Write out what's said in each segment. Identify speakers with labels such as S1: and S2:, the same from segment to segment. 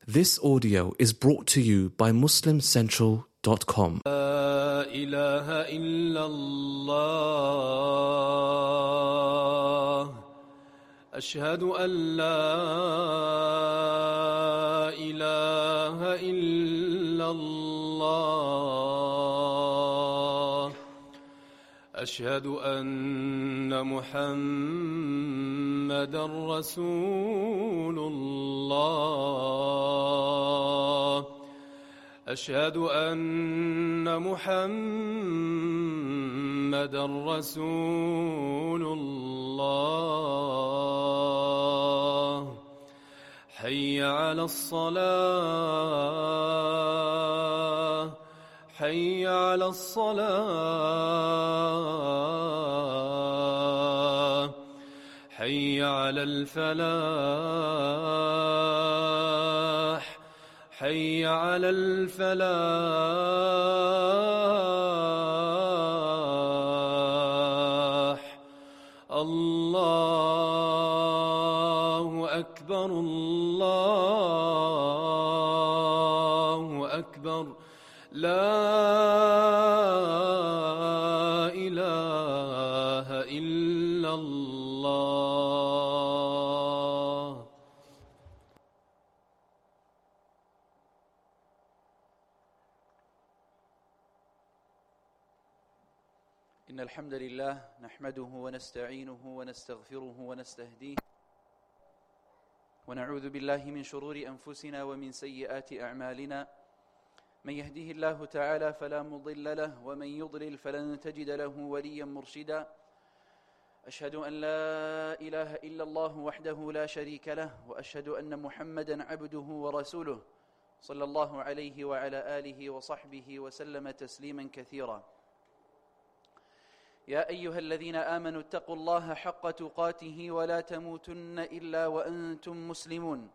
S1: This audio is brought to you by MuslimCentral.com.
S2: لا إله إلا الله أشهد أن لا إله إلا الله أشهد أن محمدا رسول الله أشهد أن محمدا رسول الله حي على الصلاة حي على الصلاة حي على الفلاح حي على الفلاح الله أكبر الله أكبر لا إله إلا الله.
S3: إن الحمد لله نحمده ونستعينه ونستغفره ونستهديه ونعوذ بالله من شرور أنفسنا ومن سيئات أعمالنا من يهده الله تعالى فلا مضل له ومن يضلل فلن تجد له وليا مرشدا أشهد أن لا إله إلا الله وحده لا شريك له وأشهد أن محمدا عبده ورسوله صلى الله عليه وعلى آله وصحبه وسلم تسليما كثيرا. يا أيها الذين آمنوا اتقوا الله حق تقاته ولا تموتن إلا وأنتم مسلمون.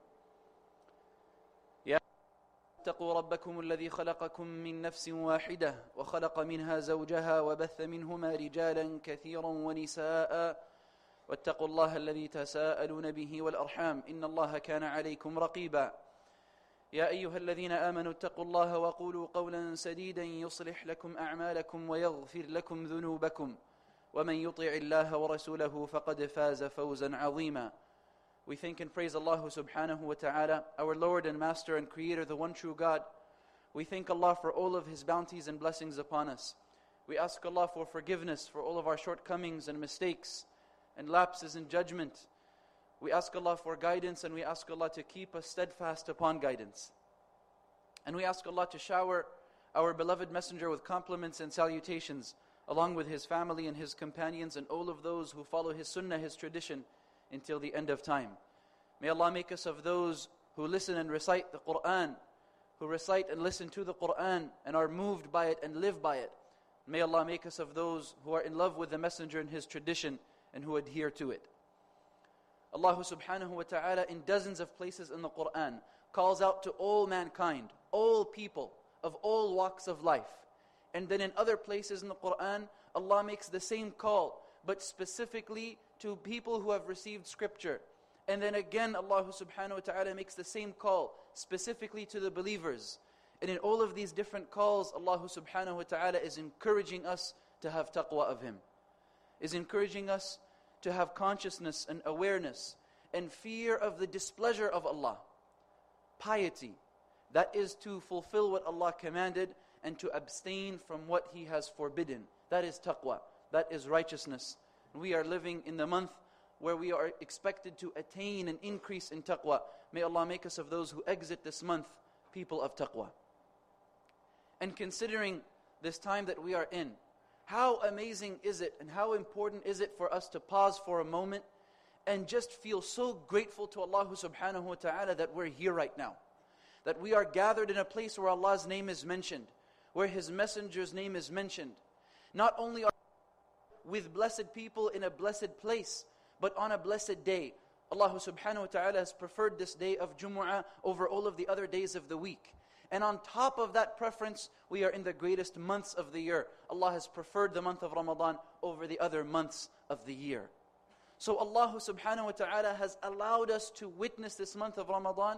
S3: يا اتقوا ربكم الذي خلقكم من نفس واحدة وخلق منها زوجها وبث منهما رجالا كثيرا ونساء واتقوا الله الذي تساءلون به والأرحام إن الله كان عليكم رقيبا. يا أيها الذين آمنوا اتقوا الله وقولوا قولا سديدا يصلح لكم أعمالكم ويغفر لكم ذنوبكم ومن يطع الله ورسوله فقد فاز فوزا عظيما. We thank and praise Allah subhanahu wa ta'ala, our Lord and Master and Creator, the one true God. We thank Allah for all of His bounties and blessings upon us. We ask Allah for forgiveness for all of our shortcomings and mistakes and lapses in judgment. We ask Allah for guidance, and we ask Allah to keep us steadfast upon guidance. And we ask Allah to shower our beloved Messenger with compliments and salutations, along with his family and his companions and all of those who follow his sunnah, his tradition, until the end of time. May Allah make us of those who listen and recite the Qur'an, who recite and listen to the Qur'an and are moved by it and live by it. May Allah make us of those who are in love with the Messenger and his tradition and who adhere to it. Allah subhanahu wa ta'ala in dozens of places in the Qur'an calls out to all mankind, all people of all walks of life. And then in other places in the Qur'an, Allah makes the same call, but specifically to people who have received scripture. And then again Allah subhanahu wa ta'ala makes the same call, specifically to the believers. And in all of these different calls, Allah subhanahu wa ta'ala is encouraging us to have taqwa of Him, is encouraging us to have consciousness and awareness and fear of the displeasure of Allah. Piety, that is to fulfill what Allah commanded and to abstain from what He has forbidden. That is taqwa, that is righteousness. We are living in the month where we are expected to attain an increase in taqwa. May Allah make us of those who exit this month people of taqwa. And considering this time that we are in, how amazing is it and how important is it for us to pause for a moment and just feel so grateful to Allah subhanahu wa ta'ala that we're here right now. That we are gathered in a place where Allah's name is mentioned, where His Messenger's name is mentioned. Not only are we with blessed people in a blessed place, but on a blessed day. Allah subhanahu wa ta'ala has preferred this day of Jumu'ah over all of the other days of the week. And on top of that preference, we are in the greatest months of the year. Allah has preferred the month of Ramadan over the other months of the year. So Allah subhanahu wa ta'ala has allowed us to witness this month of Ramadan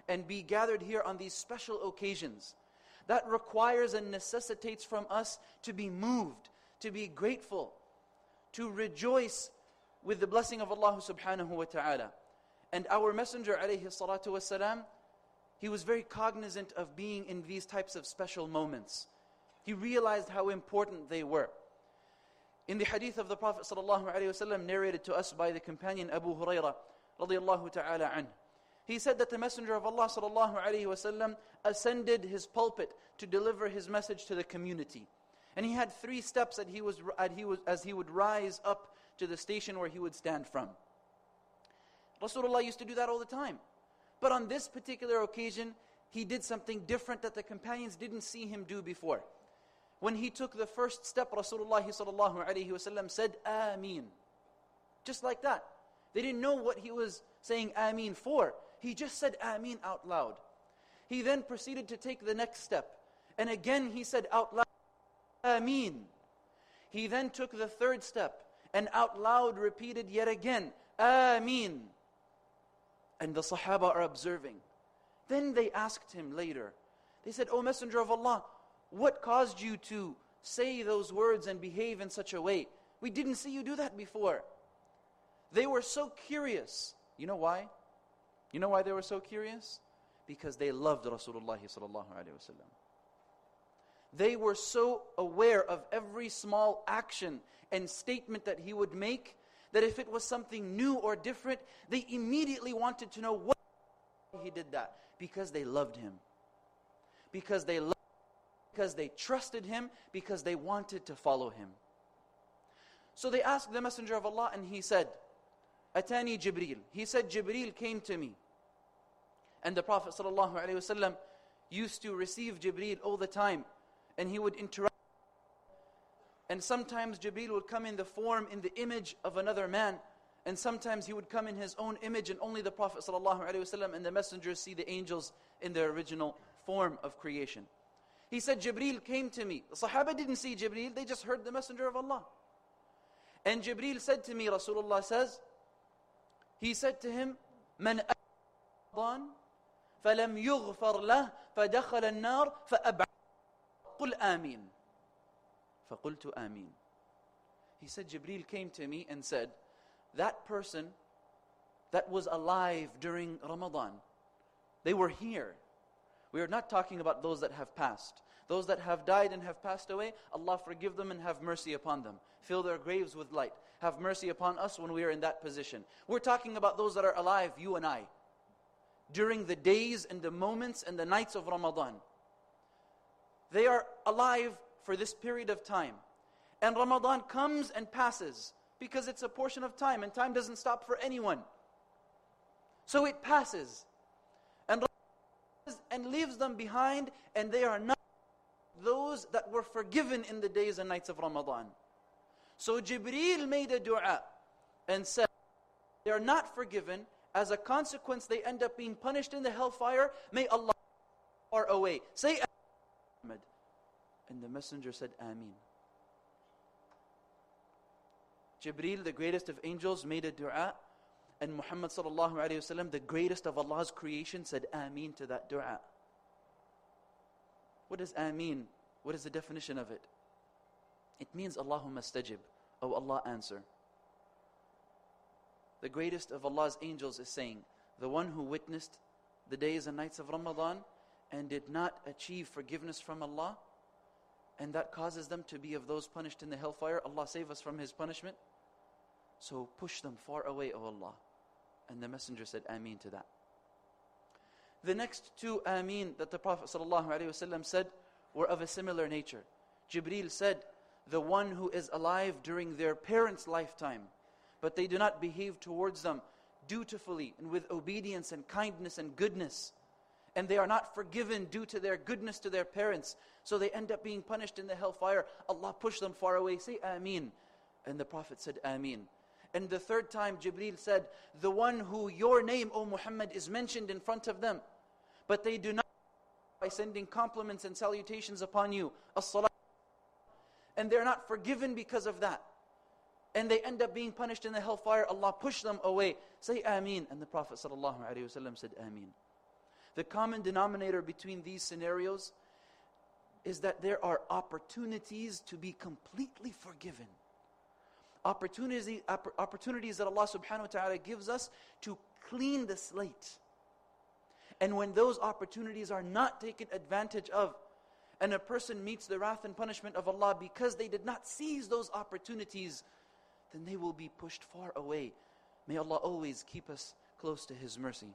S3: and be gathered here on these special occasions. That requires and necessitates from us to be moved, to be grateful, to rejoice with the blessing of Allah subhanahu wa ta'ala. And our Messenger alayhi salatu wasalam, he was very cognizant of being in these types of special moments. He realized how important they were. In the hadith of the Prophet sallallahu alaihi wasallam, narrated to us by the companion Abu Hurairah radiyallahu ta'ala anhu, he said that the Messenger of Allah sallallahu alaihi wasallam ascended his pulpit to deliver his message to the community. And he had 3 steps that as he would rise up to the station where he would stand from. Rasulullah used to do that all the time. But on this particular occasion, he did something different that the companions didn't see him do before. When he took the first step, Rasulullah sallallahu alaihi wasallam said, Ameen. Just like that. They didn't know what he was saying Ameen for. He just said Ameen out loud. He then proceeded to take the next step. And again he said out loud, Ameen. He then took the third step and out loud repeated yet again, Ameen. And the Sahaba are observing. Then they asked him later. They said, O Messenger of Allah, what caused you to say those words and behave in such a way? We didn't see you do that before. They were so curious. You know why? You know why they were so curious? Because they loved Rasulullah sallallahu alaihi wasallam. They were so aware of every small action and statement that he would make, that if it was something new or different, they immediately wanted to know why he did that. Because they loved him. Because they trusted him, because they wanted to follow him. So they asked the Messenger of Allah, and he said, Atani Jibreel. He said, Jibreel came to me. And the Prophet ﷺ used to receive Jibreel all the time, and he would interact. And sometimes Jibreel would come in the image of another man, and sometimes he would come in his own image, and only the Prophet ﷺ and the messengers see the angels in their original form of creation. He said, Jibreel came to me. The Sahaba didn't see Jibreel, they just heard the Messenger of Allah. And Jibreel said to me, Rasulullah says, he said to him, Man Ramadan, فَلَمْ يُغْفَرْ لَهُ فَدَخَلَ النَّارِ فَأَبْعَدْ قُلْ آمين. فَقُلْتُ آمين. He said, Jibreel came to me and said, that person that was alive during Ramadan, they were here. We are not talking about those that have passed. Those that have died and have passed away, Allah forgive them and have mercy upon them. Fill their graves with light. Have mercy upon us when we are in that position. We're talking about those that are alive, you and I, during the days and the moments and the nights of Ramadan. They are alive for this period of time. And Ramadan comes and passes because it's a portion of time, and time doesn't stop for anyone. So it passes. And leaves them behind, and they are not those that were forgiven in the days and nights of Ramadan. So Jibreel made a dua and said, they are not forgiven. As a consequence, they end up being punished in the hellfire. May Allah far away. Say Muhammad. And the messenger said, Ameen. Jibreel, the greatest of angels, made a dua. And Muhammad sallallahu alayhi wasallam, the greatest of Allah's creation, said Ameen to that dua. What does Ameen? What is the definition of it? It means Allahumma stajib. Oh Allah, answer. The greatest of Allah's angels is saying, the one who witnessed the days and nights of Ramadan and did not achieve forgiveness from Allah, and that causes them to be of those punished in the hellfire. Allah save us from His punishment. So push them far away, O Allah. And the messenger said Ameen to that. The next 2 Ameen that the Prophet ﷺ said were of a similar nature. Jibreel said, the one who is alive during their parents' lifetime, but they do not behave towards them dutifully and with obedience and kindness and goodness, and they are not forgiven due to their goodness to their parents, so they end up being punished in the hellfire. Allah push them far away. Say Ameen. And the Prophet said Ameen. And the third time Jibreel said, the one who your name, O Muhammad, is mentioned in front of them, but they do not by sending compliments and salutations upon you, as-salat, and they're not forgiven because of that, and they end up being punished in the hellfire. Allah push them away. Say Ameen. And the Prophet ﷺ said Ameen. The common denominator between these scenarios is that there are opportunities to be completely forgiven. Opportunities that Allah subhanahu wa ta'ala gives us to clean the slate. And when those opportunities are not taken advantage of, and a person meets the wrath and punishment of Allah because they did not seize those opportunities, then they will be pushed far away. May Allah always keep us close to His mercy.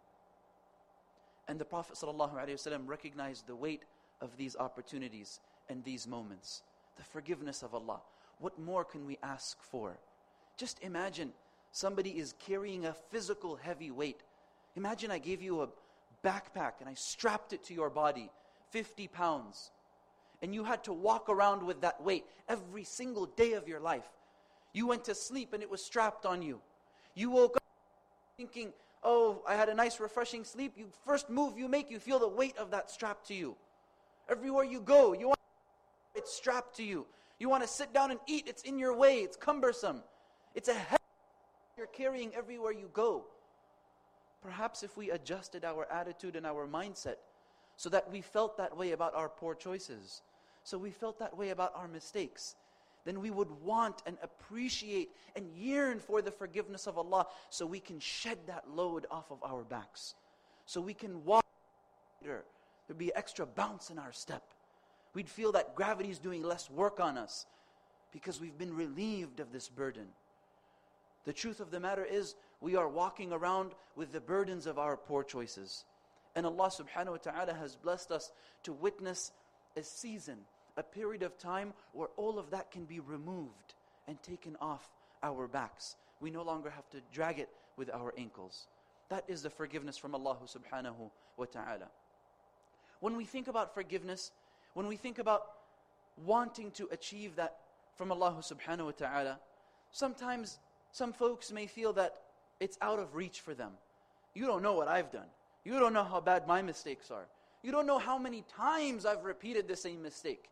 S3: And the Prophet ﷺ recognized the weight of these opportunities and these moments. The forgiveness of Allah. What more can we ask for? Just imagine somebody is carrying a physical heavy weight. Imagine I gave you a backpack and I strapped it to your body, 50 pounds. And you had to walk around with that weight every single day of your life. You went to sleep and it was strapped on you. You woke up thinking, oh, I had a nice refreshing sleep. You first move you make, you feel the weight of that strapped to you. Everywhere you go, it's strapped to you. You want to sit down and eat, it's in your way, it's cumbersome. It's a heavy you're carrying everywhere you go. Perhaps if we adjusted our attitude and our mindset so that we felt that way about our poor choices, so we felt that way about our mistakes, then we would want and appreciate and yearn for the forgiveness of Allah so we can shed that load off of our backs. So we can walk later. There'd be extra bounce in our step. We'd feel that gravity is doing less work on us because we've been relieved of this burden. The truth of the matter is, we are walking around with the burdens of our poor choices. And Allah subhanahu wa ta'ala has blessed us to witness a season, a period of time where all of that can be removed and taken off our backs. We no longer have to drag it with our ankles. That is the forgiveness from Allah subhanahu wa ta'ala. When we think about forgiveness, when we think about wanting to achieve that from Allah subhanahu wa ta'ala, sometimes some folks may feel that it's out of reach for them. You don't know what I've done. You don't know how bad my mistakes are. You don't know how many times I've repeated the same mistake.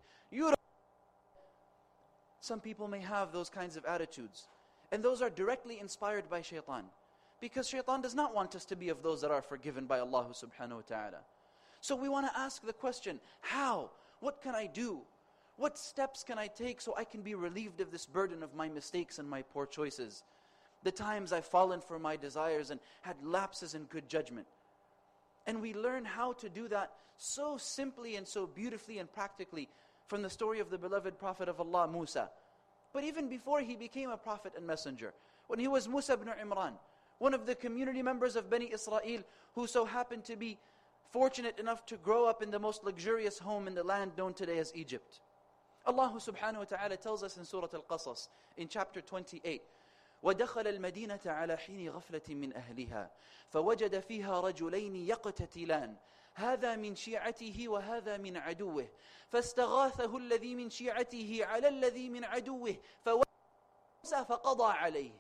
S3: Some people may have those kinds of attitudes. And those are directly inspired by shaitan. Because shaitan does not want us to be of those that are forgiven by Allah subhanahu wa ta'ala. So we want to ask the question, how? What can I do? What steps can I take so I can be relieved of this burden of my mistakes and my poor choices? The times I've fallen for my desires and had lapses in good judgment. And we learn how to do that so simply and so beautifully and practically from the story of the beloved Prophet of Allah, Musa. But even before he became a prophet and messenger, when he was Musa ibn Imran, one of the community members of Bani Israel who so happened to be fortunate enough to grow up in the most luxurious home in the land known today as Egypt. Allah subhanahu wa ta'ala tells us in Surah Al-Qasas, in chapter 28, وَدَخَلَ الْمَدِينَةَ عَلَى حِينِ غَفْلَةٍ مِّنْ أَهْلِهَا فَوَجَدَ فِيهَا رَجُلَيْنِ يَقْتَتِلَانِ هذا من شيعته وهذا من عدوه فاستغاثه الذي من شيعته على الذي من عدوه فوسى فقضى عليه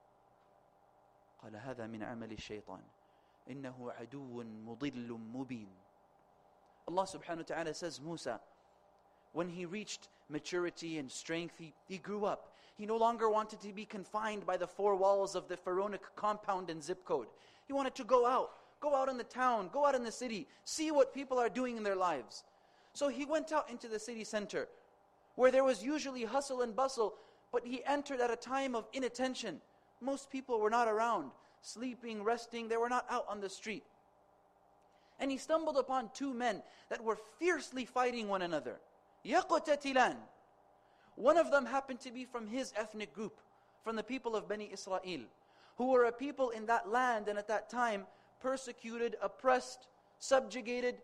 S3: قال هذا من عمل الشيطان إنه عدو مضل مبين. Allah subhanahu wa ta'ala says, Musa, when he reached maturity and strength, he grew up. He no longer wanted to be confined by the four walls of the pharaonic compound and zip code. He wanted to go out in the town, go out in the city, see what people are doing in their lives. So he went out into the city center, where there was usually hustle and bustle, but he entered at a time of inattention. Most people were not around, sleeping, resting, they were not out on the street. And he stumbled upon two men that were fiercely fighting one another. يَقْتَتِلَانِ. One of them happened to be from his ethnic group, from the people of Bani Israel, who were a people in that land and at that time persecuted, oppressed, subjugated,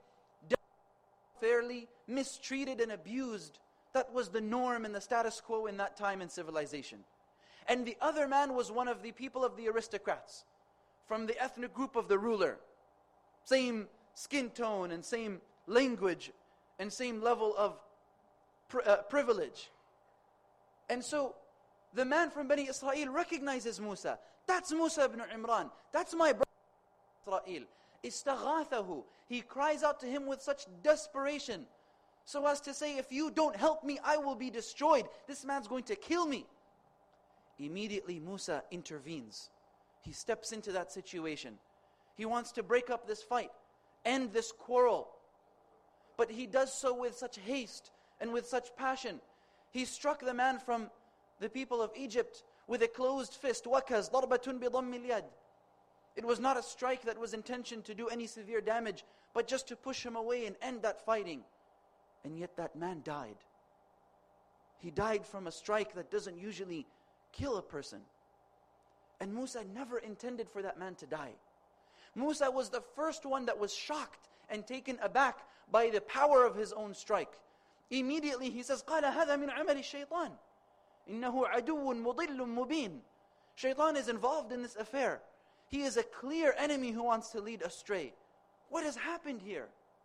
S3: fairly mistreated and abused. That was the norm and the status quo in that time in civilization. And the other man was one of the people of the aristocrats, from the ethnic group of the ruler. Same skin tone and same language and same level of privilege. And so the man from Bani Israel recognizes Musa. That's Musa ibn Imran. That's my brother Israel. Istaghathahu. He cries out to him with such desperation, so as to say, if you don't help me, I will be destroyed. This man's going to kill me. Immediately Musa intervenes. He steps into that situation. He wants to break up this fight. end this quarrel. But he does so with such haste and with such passion. He struck the man from the people of Egypt with a closed fist. وَكَزْ ضَرْبَةٌ بِضَمِّ الْيَدِ. It was not a strike that was intentioned to do any severe damage, but just to push him away and end that fighting. And yet that man died. He died from a strike that doesn't usually kill a person. And Musa never intended for that man to die. Musa was the first one that was shocked and taken aback by the power of his own strike. Immediately he says, قَالَ هَذَا مِنْ عَمَلِ الشَّيْطَانِ إِنَّهُ عَدُوٌ مُضِلٌّ مُبِينٌ. Shaitan is involved in this affair. He is a clear enemy who wants to lead astray. What has happened here?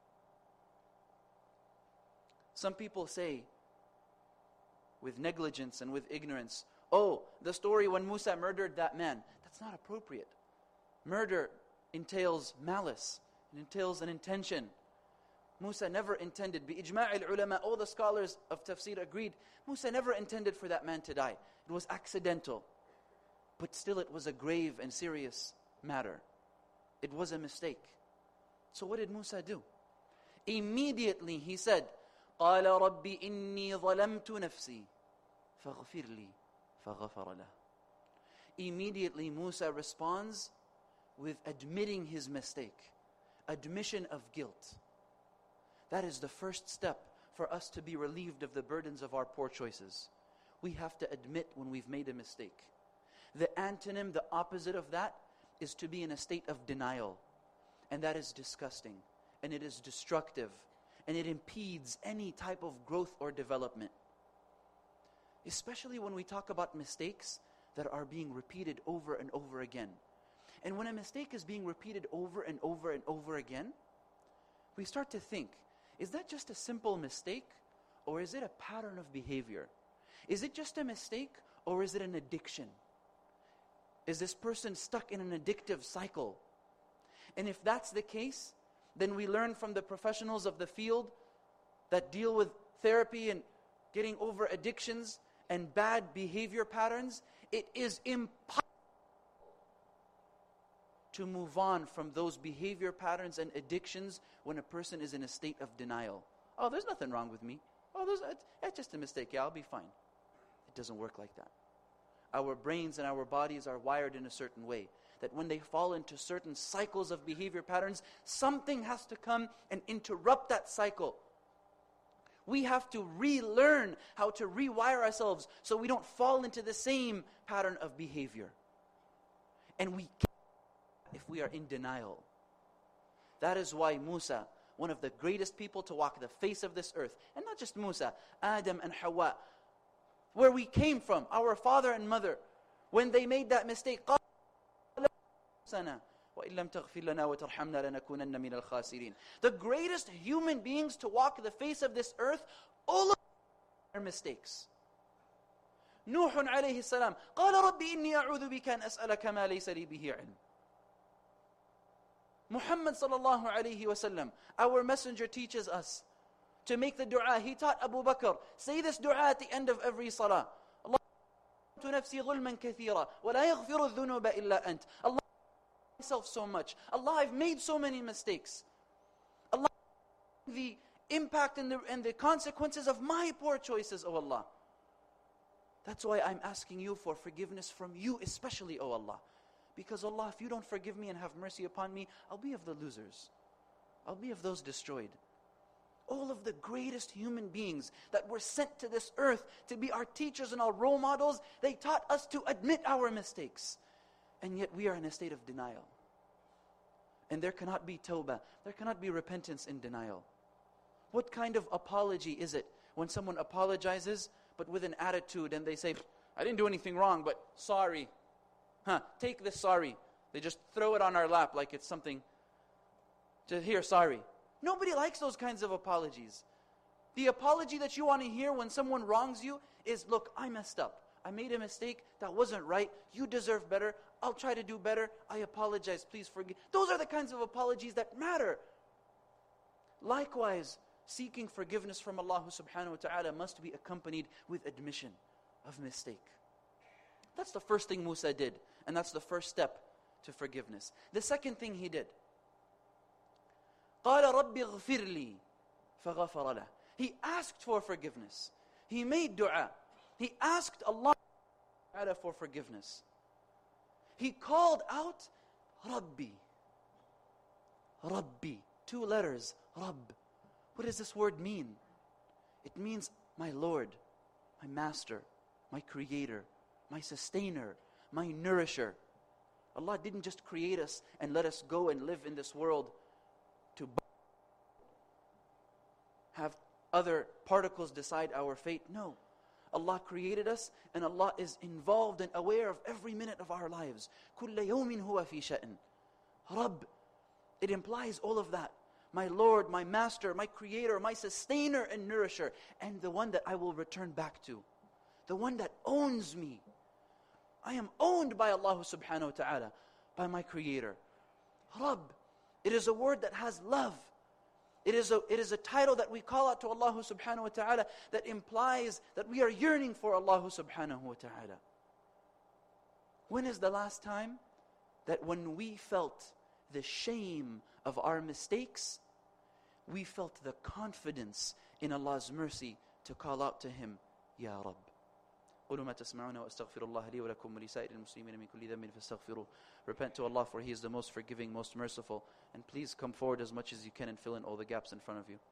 S3: Some people say, with negligence and with ignorance, oh, the story when Musa murdered that man. That's not appropriate. Murder entails malice. It entails an intention. Musa never intended, bi-ijma' al-ulama, all the scholars of tafsir agreed, Musa never intended for that man to die. It was accidental. But still it was a grave and serious matter. It was a mistake. So what did Musa do? Immediately he said, قَالَ رَبِّ إِنِّي ظَلَمْتُ نَفْسِي فَغْفِرْ لِي فَغَفَرَ لَهُ. Immediately Musa responds with admitting his mistake. Admission of guilt. That is the first step for us to be relieved of the burdens of our poor choices. We have to admit when we've made a mistake. The antonym, the opposite of that, is to be in a state of denial. And that is disgusting. And it is destructive. And it impedes any type of growth or development. Especially when we talk about mistakes that are being repeated over and over again. And when a mistake is being repeated over and over and over again, we start to think, is that just a simple mistake? Or is it a pattern of behavior? Is it just a mistake? Or is it an addiction? Is this person stuck in an addictive cycle? And if that's the case, then we learn from the professionals of the field that deal with therapy and getting over addictions and bad behavior patterns, it is impossible to move on from those behavior patterns and addictions when a person is in a state of denial. Oh, there's nothing wrong with me. Oh, it's just a mistake. Yeah, I'll be fine. It doesn't work like that. Our brains and our bodies are wired in a certain way that when they fall into certain cycles of behavior patterns, something has to come and interrupt that cycle. We have to relearn how to rewire ourselves so we don't fall into the same pattern of behavior. And we can't if we are in denial. That is why Musa, one of the greatest people to walk the face of this earth, and not just Musa, Adam and Hawa, where we came from, our father and mother, when they made that mistake, the greatest human beings to walk the face of this earth, all of their mistakes. Nuh alayhi salam, قال رب إني أعوذ بك أن أسألك ما ليس لي به علم. Muhammad sallallahu alayhi wasallam, our messenger, teaches us to make the dua. He taught Abu Bakr, say this dua at the end of every salah. Allah نفسي ظلما كثيرا ولا يغفر الذنوب إلا أنت. Allah, myself so much. Allah, I've made so many mistakes. Allah, the impact and the consequences of my poor choices, O Allah. That's why I'm asking you for forgiveness from you especially, O Allah. Because Allah, if you don't forgive me and have mercy upon me, I'll be of the losers. I'll be of those destroyed. All of the greatest human beings that were sent to this earth to be our teachers and our role models, they taught us to admit our mistakes. And yet we are in a state of denial. And there cannot be tawbah, there cannot be repentance in denial. What kind of apology is it when someone apologizes but with an attitude and they say, I didn't do anything wrong, but sorry. Take this sorry. They just throw it on our lap like it's something. Just here, sorry. Nobody likes those kinds of apologies. The apology that you want to hear when someone wrongs you is, look, I messed up. I made a mistake. That wasn't right. You deserve better. I'll try to do better. I apologize. Please forgive. Those are the kinds of apologies that matter. Likewise, seeking forgiveness from Allah subhanahu wa ta'ala must be accompanied with admission of mistake. That's the first thing Musa did. And that's the first step to forgiveness. The second thing he did, قال رب اغفر لي فغفر له. He asked for forgiveness. He made dua. He asked Allah for forgiveness. He called out Rabbi. Rabbi. 2 letters. Rabb. What does this word mean? It means my Lord, my Master, my Creator, my Sustainer, my Nourisher. Allah didn't just create us and let us go and live in this world to have other particles decide our fate. No. Allah created us and Allah is involved and aware of every minute of our lives. كُلَّ يَوْمٍ هُوَ فِي شَأْنٍ. Rabb. It implies all of that. My Lord, my Master, my Creator, my Sustainer and Nourisher, and the one that I will return back to. The one that owns me. I am owned by Allah subhanahu wa ta'ala, by my Creator. Rabb. It is a word that has love. It is a title that we call out to Allah subhanahu wa ta'ala that implies that we are yearning for Allah subhanahu wa ta'ala. When is the last time that when we felt the shame of our mistakes, we felt the confidence in Allah's mercy to call out to Him, Ya Rabb. قولوا ما تسمعون وأستغفر الله لي ولكم ولسائر المسلمين من كل ذنب فاستغفروه. Repent to Allah, for He is the most forgiving, most merciful. And please come forward as much as you can and fill in all the gaps in front of you.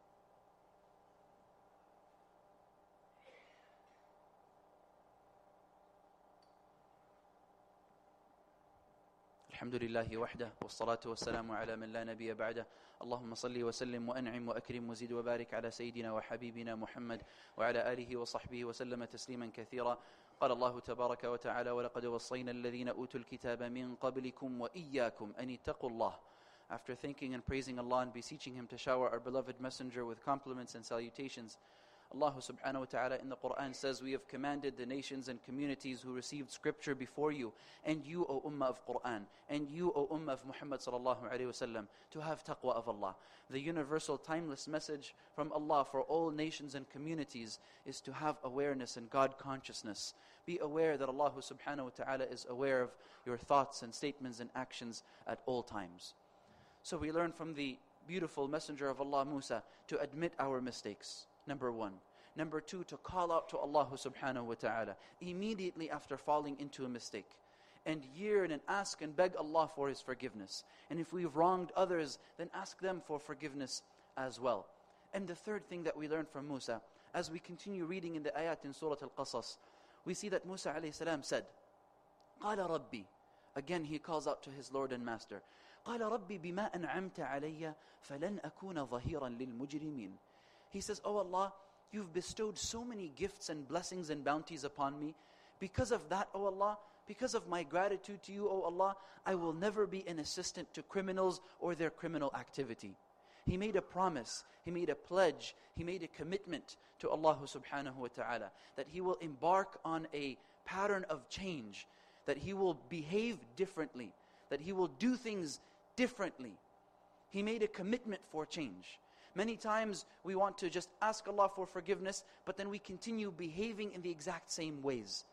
S3: الحمد لله وحده والصلاة والسلام على من لا نبي بعده. اللهم صل وسلم وأنعم وأكرم وزد وبارك على سيدنا وحبيبنا محمد وعلى آله وصحبه وسلم تسليما كثيرا. قال الله تبارك وتعالى ولقد وصينا الذين أوتوا الكتاب من قبلكم وإياكم أن اتقوا الله. After thanking and praising Allah and beseeching Him to shower our beloved messenger with compliments and salutations, Allah subhanahu wa ta'ala in the Quran says, we have commanded the nations and communities who received scripture before you, and you, O Ummah of Quran, and you, O Ummah of Muhammad sallallahu alayhi wa sallam, to have taqwa of Allah. The universal timeless message from Allah for all nations and communities is to have awareness and God consciousness. Be aware that Allah subhanahu wa ta'ala is aware of your thoughts and statements and actions at all times. So we learn from the beautiful messenger of Allah, Musa, to admit our mistakes. Number 1. Number 2, to call out to Allah subhanahu wa ta'ala immediately after falling into a mistake. And yearn and ask and beg Allah for His forgiveness. And if we've wronged others, then ask them for forgiveness as well. And the third thing that we learn from Musa, as we continue reading in the ayat in Surah Al-Qasas, we see that Musa alayhi salam said, قَالَ رَبِّي. Again he calls out to his Lord and Master. قَالَ رَبِّي بِمَا أَنْعَمْتَ عَلَيَّ فَلَنْ أَكُونَ ظَهِيرًا لِلْمُجْرِمِينَ. He says, Oh Allah, You've bestowed so many gifts and blessings and bounties upon me. Because of that, O Allah, because of my gratitude to You, O Allah, I will never be an assistant to criminals or their criminal activity. He made a promise, he made a pledge, he made a commitment to Allah subhanahu wa ta'ala that he will embark on a pattern of change, that he will behave differently, that he will do things differently. He made a commitment for change. Many times we want to just ask Allah for forgiveness, but then we continue behaving in the exact same ways.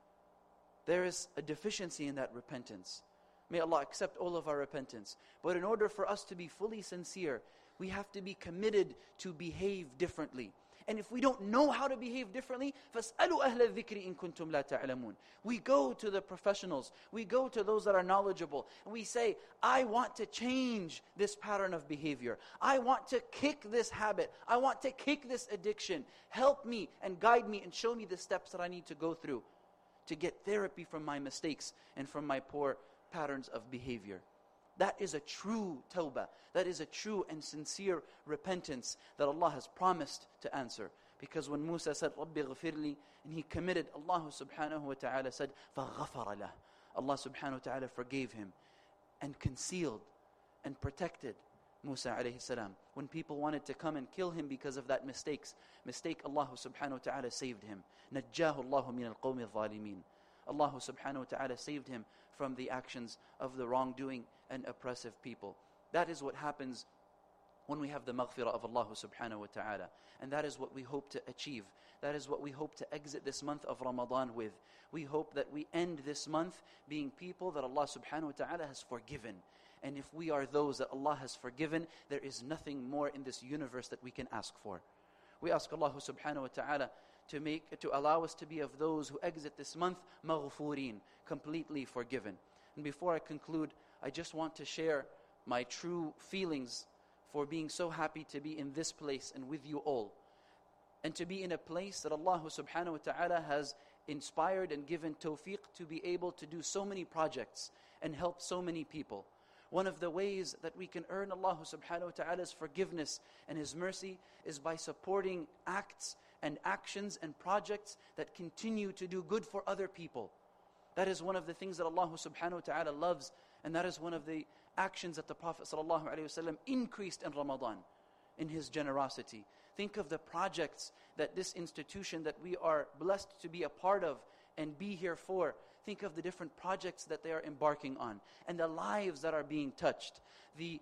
S3: There is a deficiency in that repentance. May Allah accept all of our repentance. But in order for us to be fully sincere, we have to be committed to behave differently. And if we don't know how to behave differently, فَاسْأَلُوا أَهْلَ الذِّكْرِ إِن كُنْتُمْ لَا تَعْلَمُونَ. We go to the professionals, we go to those that are knowledgeable, and we say, I want to change this pattern of behavior. I want to kick this habit. I want to kick this addiction. Help me and guide me and show me the steps that I need to go through to get therapy from my mistakes and from my poor patterns of behavior. That is a true tawbah. That is a true and sincere repentance that Allah has promised to answer. Because when Musa said, Rabbi ghafirli, and he committed, Allah subhanahu wa ta'ala said, فَغَفَرَ لَهُ. Allah subhanahu wa ta'ala forgave him and concealed and protected Musa alayhi salam. When people wanted to come and kill him because of that mistake, Allah subhanahu wa ta'ala saved him. نَجَّاهُ اللَّهُ مِنَ الْقَوْمِ الظَّالِمِينَ. Allah subhanahu wa ta'ala saved him from the actions of the wrongdoing and oppressive people. That is what happens when we have the maghfirah of Allah subhanahu wa ta'ala. And that is what we hope to achieve. That is what we hope to exit this month of Ramadan with. We hope that we end this month being people that Allah subhanahu wa ta'ala has forgiven. And if we are those that Allah has forgiven, there is nothing more in this universe that we can ask for. We ask Allah subhanahu wa ta'ala to allow us to be of those who exit this month maghfureen, completely forgiven. And before I conclude, I just want to share my true feelings for being so happy to be in this place and with you all. And to be in a place that Allah subhanahu wa ta'ala has inspired and given tawfiq to be able to do so many projects and help so many people. One of the ways that we can earn Allah subhanahu wa ta'ala's forgiveness and His mercy is by supporting acts and actions and projects that continue to do good for other people. That is one of the things that Allah subhanahu wa ta'ala loves, and that is one of the actions that the Prophet sallallahu alaihi wasallam increased in Ramadan, in his generosity. Think of the projects that this institution that we are blessed to be a part of and be here for. Think of the different projects that they are embarking on and the lives that are being touched. The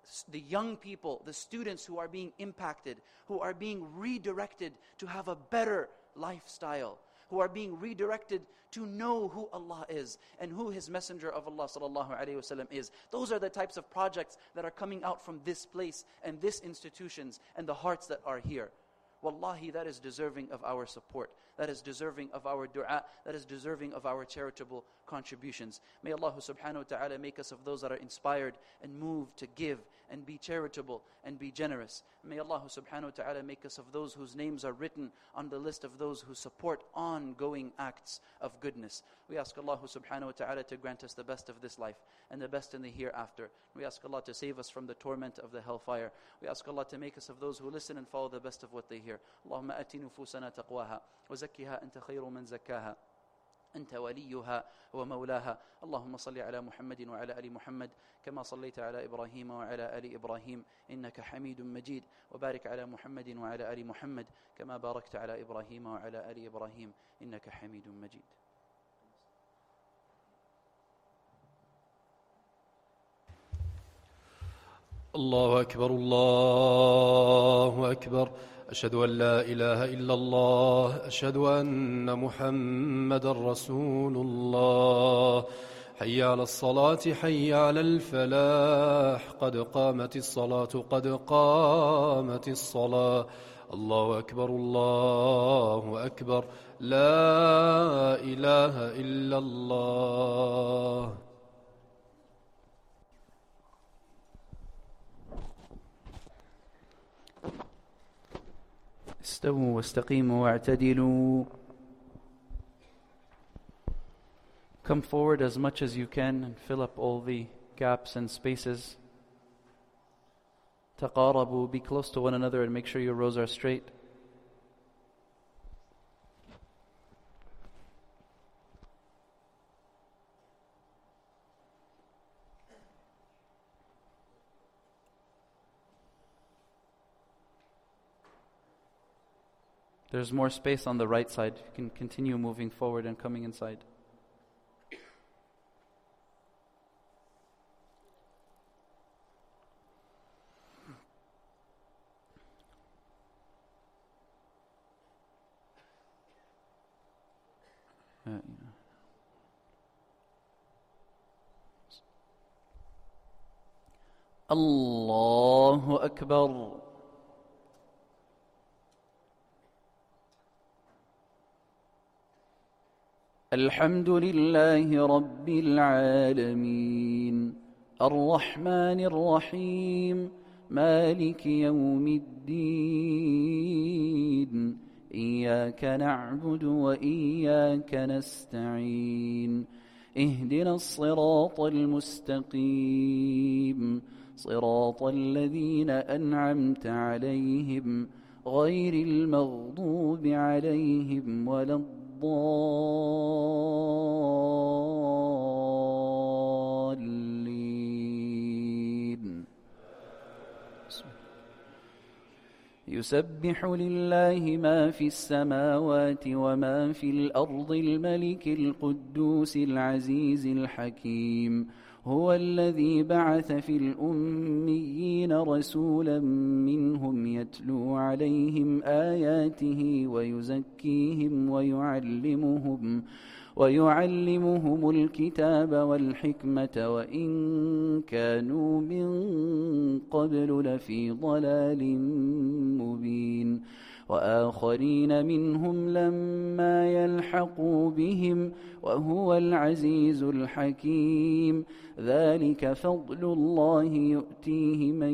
S3: young people, the students who are being impacted, who are being redirected to have a better lifestyle, who are being redirected to know who Allah is and who His Messenger of Allah sallallahu alaihi wasallam is. Those are the types of projects that are coming out from this place and this institutions and the hearts that are here. Wallahi, that is deserving of our support. That is deserving of our dua. That is deserving of our charitable contributions. May Allah subhanahu wa ta'ala make us of those that are inspired and moved to give and be charitable and be generous. May Allah subhanahu wa ta'ala make us of those whose names are written on the list of those who support ongoing acts of goodness. We ask Allah subhanahu wa ta'ala to grant us the best of this life and the best in the hereafter. We ask Allah to save us from the torment of the hellfire. We ask Allah to make us of those who listen and follow the best of what they hear. Allahumma ati nufusana taqwaha wa zakkiha anta khayru man zakkaha أنت وليها ومولاها اللهم صل على محمد وعلى آل محمد كما صليت على إبراهيم وعلى آل إبراهيم إنك حميد مجيد وبارك على محمد وعلى آل محمد كما باركت على إبراهيم وعلى آل إبراهيم إنك حميد مجيد.
S2: الله أكبر الله أكبر أشهد أن لا إله إلا الله أشهد أن محمدا رسول الله حي على الصلاة حي على الفلاح قد قامت الصلاة قد قامت الصلاة الله أكبر الله أكبر لا إله إلا الله.
S3: استووا واستقيموا واعتدلوا. Come forward as much as you can and fill up all the gaps and spaces. تقاربوا, be close to one another and make sure your rows are straight. There's more space on the right side. You can continue moving forward and coming inside. Allahu Akbar. الحمد لله رب العالمين الرحمن الرحيم مالك يوم الدين إياك نعبد وإياك نستعين اهدنا الصراط المستقيم صراط الذين أنعمت عليهم غير المغضوب عليهم ولا الضالين. يسبح لله ما في السماوات وما في الأرض الملك القدوس العزيز الحكيم هو الذي بعث في الأميين رسولا منهم يتلو عليهم آياته ويزكيهم
S4: ويعلمهم الكتاب والحكمة وإن كانوا من قبل لفي ضلال مبين وآخرين منهم لما يلحقوا بهم وهو العزيز الحكيم ذلك فضل الله يؤتيه من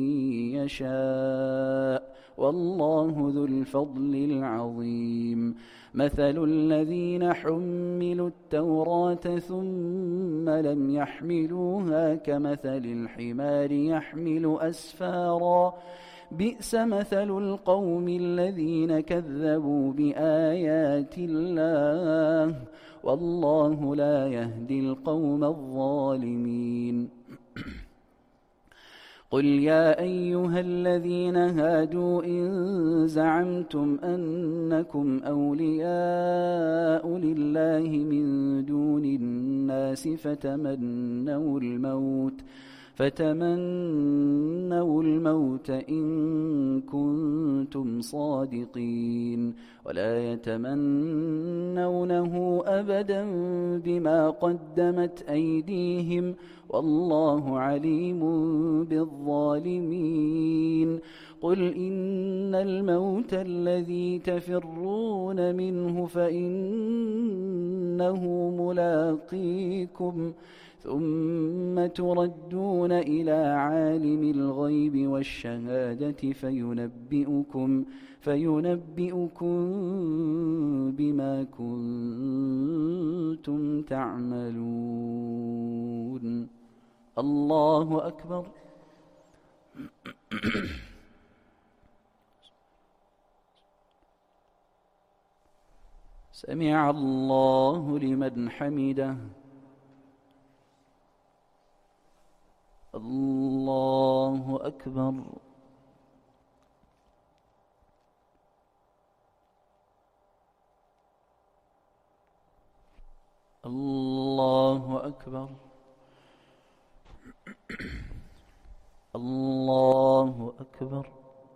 S4: يشاء والله ذو الفضل العظيم مثل الذين حملوا التوراة ثم لم يحملوها كمثل الحمار يحمل أسفارا بئس مثل القوم الذين كذبوا بآيات الله والله لا يهدي القوم الظالمين قل يا أيها الذين هادوا إن زعمتم أنكم أولياء لله من دون الناس فتمنوا الموت إن كنتم صادقين ولا يتمنونه أبدا بما قدمت أيديهم والله عليم بالظالمين قل إن الموت الذي تفرون منه فإنه ملاقيكم ثم تردون إلى عالم الغيب والشهادة فينبئكم بما كنتم تعملون الله أكبر سمع الله لمن حمده الله أكبر الله أكبر الله أكبر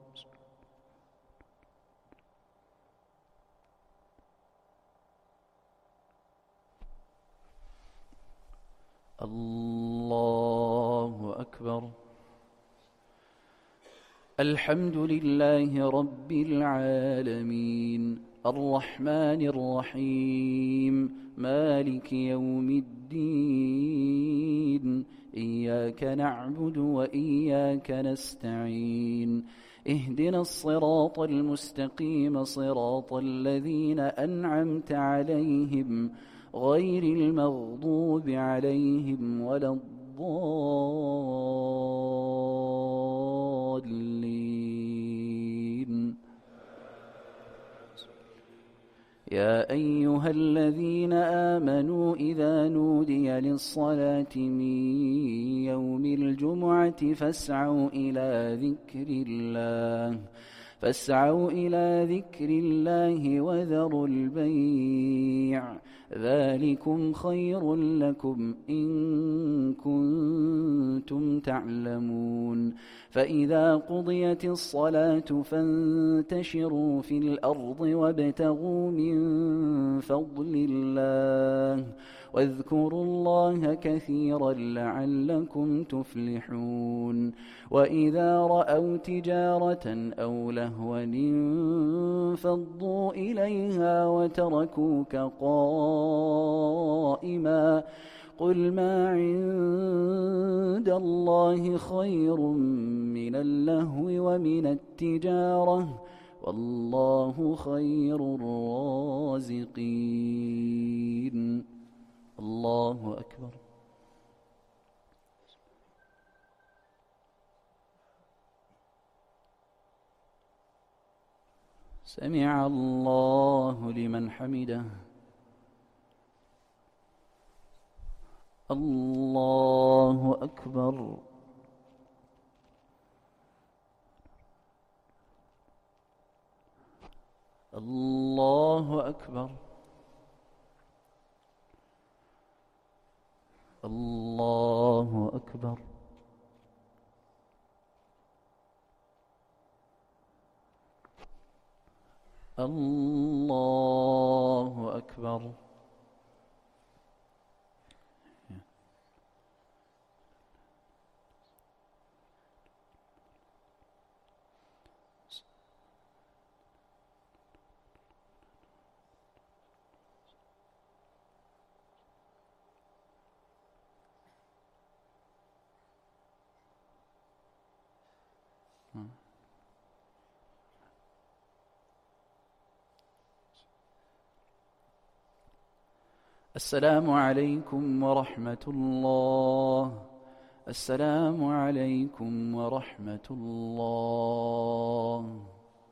S4: الله أكبر الحمد لله رب العالمين الرحمن الرحيم مالك يوم الدين إياك نعبد وإياك نستعين اهدنا الصراط المستقيم صراط الذين أنعمت عليهم غير المغضوب عليهم ولا الضالين يا أيها الذين آمنوا إذا نودي للصلاة من يوم الجمعة فاسعوا إلى ذكر الله وذروا البيع ذلكم خير لكم إن كنتم تعلمون فإذا قضيت الصلاة فانتشروا في الأرض وابتغوا من فضل الله واذكروا الله كثيرا لعلكم تفلحون وإذا رأوا تجارة أو لهوا انفضوا إليها وتركوك قائما قل ما عند الله خير من اللهو ومن التجارة والله خير الرازقين الله أكبر سمع الله لمن حمده الله أكبر الله أكبر الله أكبر الله أكبر السلام عليكم ورحمة الله. السلام عليكم ورحمة الله.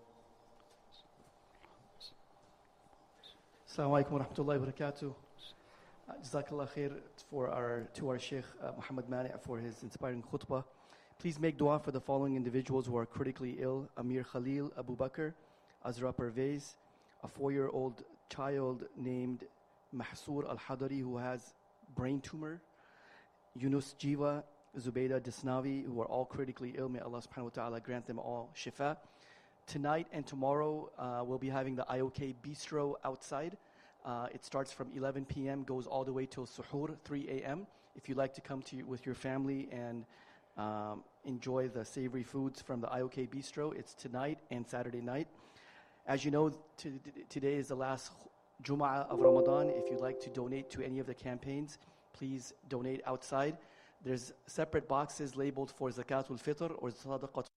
S5: Assalamu alaikum wa rahmatullahi wa barakatuh. Jazakallah khair to our Sheikh Muhammad Mani for his inspiring khutbah. Please make dua for the following individuals who are critically ill: Amir Khalil Abu Bakr, Azra Pervez, a 4-year-old child named Mahsoor Al-Hadari who has brain tumor, Yunus Jiwa, Zubayda Disnavi, who are all critically ill. May Allah subhanahu wa ta'ala grant them all shifa. Tonight and tomorrow we'll be having the IOK Bistro outside. It starts from 11 p.m., goes all the way till suhoor, 3 a.m. If you'd like to come with your family and enjoy the savory foods from the IOK Bistro, it's tonight and Saturday night. As you know, today is the last Jum'ah of Ramadan. If you'd like to donate to any of the campaigns, please donate outside. There's separate boxes labeled for Zakatul Fitr or Sadaqat